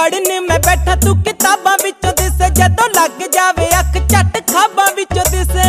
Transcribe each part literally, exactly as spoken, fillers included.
पढ़ने मैं बैठा तू किताबां विचों दिसे, जदों लग जावे अख झट खाबां विचों दिसे।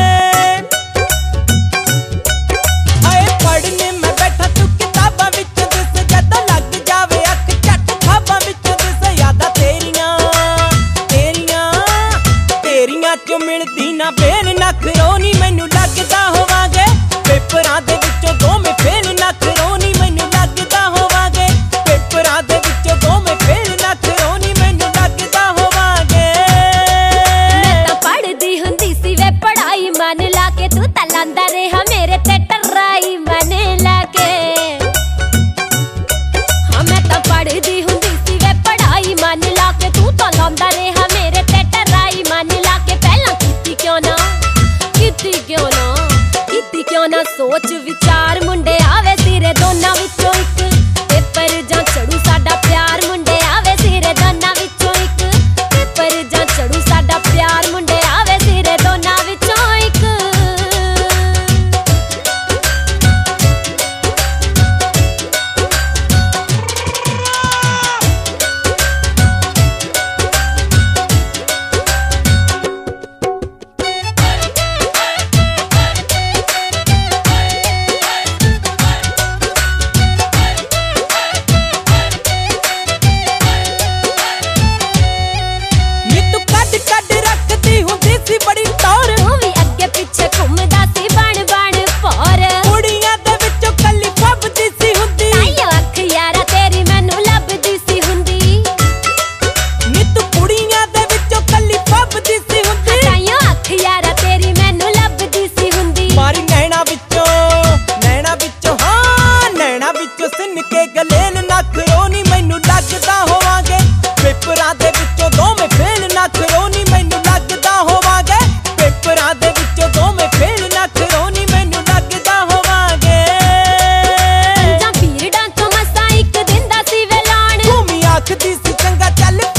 हाय पढ़ने मैं बैठा तू किताबां विचों दिसे, जदों लग जावे अख झट खाबां विचों दिसे। यादां तेरियां तेरियां तेरियां चों मिलदी ना बेन नखरोनी, मैनू लगदा होवांगे पेपरां दे विचों दोवें फेल नखरोनी, मैनू लगदा होवांगे पेपरां दे विचों दोवें फेल नखरोनी, मैनू लगदा होवांगे। मैं तां पढ़दी हुंदी सी वे पढ़ाई मन ला के, तू तां लांदा रहा मेरे ते टर्राई मन ला के। हाँ मैं तां पढ़दी हुंदी सी वे पढ़ाई मन ला के, तू तां लांदा रहा मेरे ते टर्राई मन ला के। पहलां कीती क्यों ना कीती क्यों ना कीती क्यों ना सोच विचार, मुंडे आवे सिरे दोनां विचों इक, पेपर जां चढ़ू साडा प्यार। मुंडे आवे सिरे दोनां विचों इक, पेपर जां चढ़ू साडा प्यार। मुंडे आवे सिरे दोनां विचों इक। बड़ी टौर तू भी अगे पिछे घुमदा सी बण बण भौर, कुड़ियां दे विचों कल्ली फबदी सी हुंदी। ताइयों अख यारा तेरी मैनू लभदी सी हुंदी, नी तू कुड़ियां दे विचों कल्ली फबदी सी हुंदी। ताइयों अख यारा तेरी मैनू लभदी सी हुंदी। मारी नैना विचों नैना विचों हाँ नैना विचों सिन के गलेल नखरोनी, मैनू लगदा होवांगे पेपरां दे विचों दोवें फेल नखरोनी, मैनू लगदा होवांगे पेपरां दे विचों दोवें फेल नखरोनी, मैनू लगदा होवांगे। पंजां पीरडां चों मसां इक दिन दा सी वे लाण, भूमि आखदी सी चंगा चल